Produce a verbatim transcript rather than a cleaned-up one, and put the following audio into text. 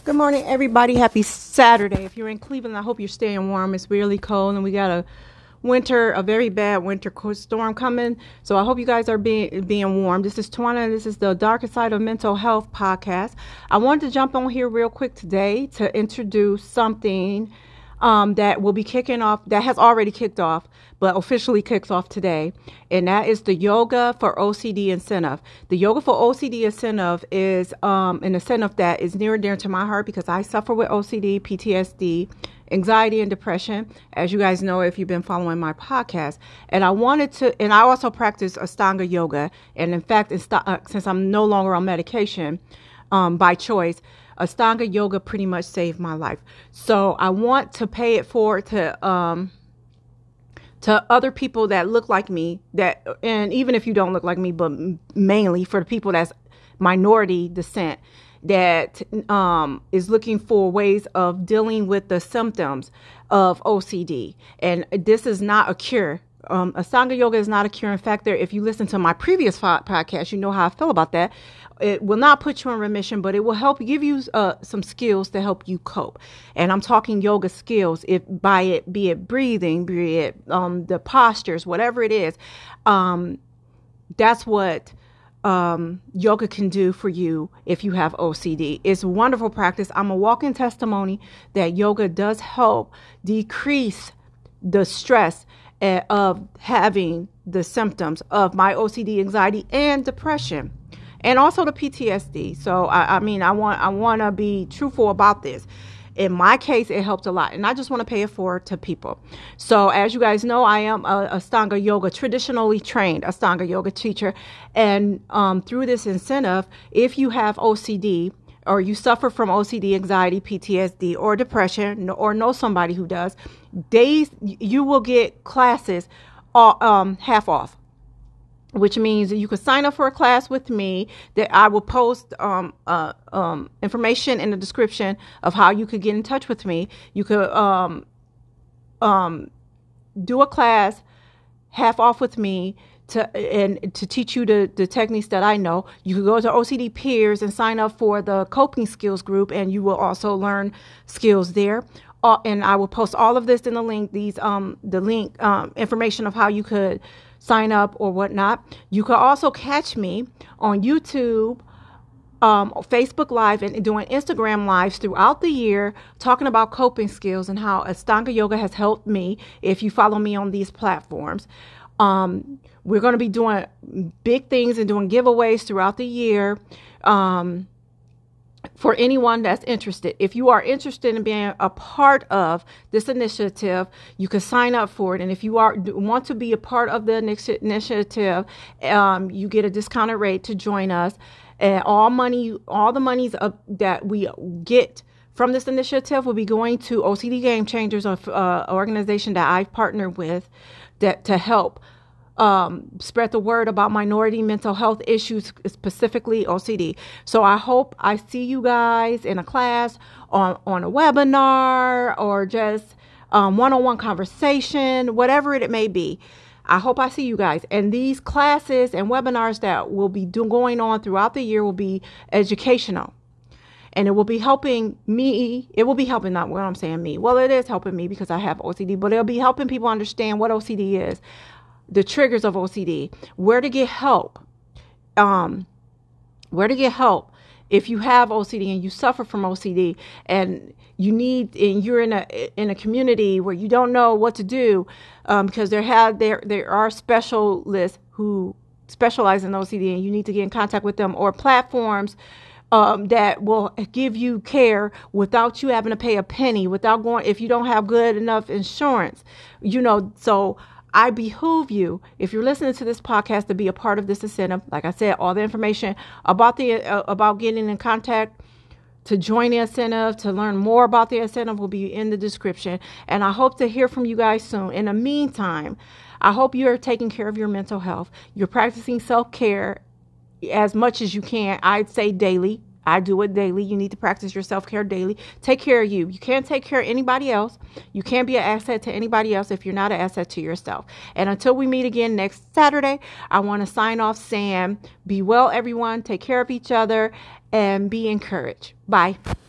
Good morning, everybody. Happy Saturday. If you're in Cleveland, I hope you're staying warm. It's really cold, and we got a winter, a very bad winter storm coming. So I hope you guys are being being warm. This is Tawana. This is the Darker Side of Mental Health podcast. I wanted to jump on here real quick today to introduce something um, that will be kicking off, that has already kicked off, but officially kicks off today. And that is the Yoga for O C D incentive. The Yoga for O C D incentive is um, an incentive that is near and dear to my heart because I suffer with O C D, P T S D, anxiety, and depression, as you guys know if you've been following my podcast. And I wanted to, and I also practice Ashtanga yoga. And in fact, uh, since I'm no longer on medication um, by choice, Ashtanga yoga pretty much saved my life. So I want to pay it forward to um, to other people that look like me, that, and even if you don't look like me, but mainly for the people that's minority descent, that um, is looking for ways of dealing with the symptoms of O C D. And this is not a cure. Um, Ashtanga yoga is not a cure. In fact, there, if you listen to my previous podcast, you know how I feel about that. It will not put you in remission, but it will help give you uh, some skills to help you cope. And I'm talking yoga skills, if by it, be it breathing, be it um, the postures, whatever it is. Um, that's what um, yoga can do for you if you have O C D. It's a wonderful practice. I'm a walking testimony that yoga does help decrease the stress uh, of having the symptoms of my O C D, anxiety, and depression. And also the P T S D. So, I, I mean, I want I want to be truthful about this. In my case, it helped a lot. And I just want to pay it forward to people. So, as you guys know, I am a Ashtanga yoga, traditionally trained Ashtanga yoga teacher. And um, through this incentive, if you have O C D or you suffer from O C D, anxiety, P T S D, or depression, or know somebody who does, days you will get classes all, um, half off. Which means that you can sign up for a class with me that I will post um, uh, um, information in the description of how you could get in touch with me. You could um, um, do a class half off with me to and to teach you the, the techniques that I know. You could go to O C D Peers and sign up for the coping skills group, and you will also learn skills there. Uh, and I will post all of this in the link, these um, the link um, information of how you could sign up or whatnot. You could also catch me on YouTube, um, Facebook Live, and doing Instagram Lives throughout the year, talking about coping skills and how Ashtanga yoga has helped me if you follow me on these platforms. Um, we're going to be doing big things and doing giveaways throughout the year. Um, For anyone that's interested, if you are interested in being a part of this initiative, you can sign up for it. And if you are want to be a part of the initiative, um, you get a discounted rate to join us. And all money, all the monies of, that we get from this initiative will be going to O C D Game Changers, an uh, organization that I've partnered with that to help Um, spread the word about minority mental health issues, specifically O C D. So I hope I see you guys in a class, on, on a webinar, or just um, one-on-one conversation, whatever it may be. I hope I see you guys. And these classes and webinars that will be do- going on throughout the year will be educational. And it will be helping me. It will be helping, not what I'm saying me. Well, it is helping me because I have O C D, but it'll be helping people understand what O C D is, the triggers of O C D, where to get help, um, where to get help if you have O C D and you suffer from O C D and you need, and you're in a in a community where you don't know what to do, um, because there have there there are specialists who specialize in O C D, and you need to get in contact with them, or platforms um, that will give you care without you having to pay a penny, without going, if you don't have good enough insurance, you know, so. I behoove you, if you're listening to this podcast, to be a part of this incentive. Like I said, all the information about the uh, about getting in contact to join the incentive, to learn more about the incentive, will be in the description. And I hope to hear from you guys soon. In the meantime, I hope you're taking care of your mental health. You're practicing self-care as much as you can. I'd say daily. I do it daily. You need to practice your self-care daily. Take care of you. You can't take care of anybody else. You can't be an asset to anybody else if you're not an asset to yourself. And until we meet again next Saturday, I want to sign off saying, be well, everyone. Take care of each other and be encouraged. Bye.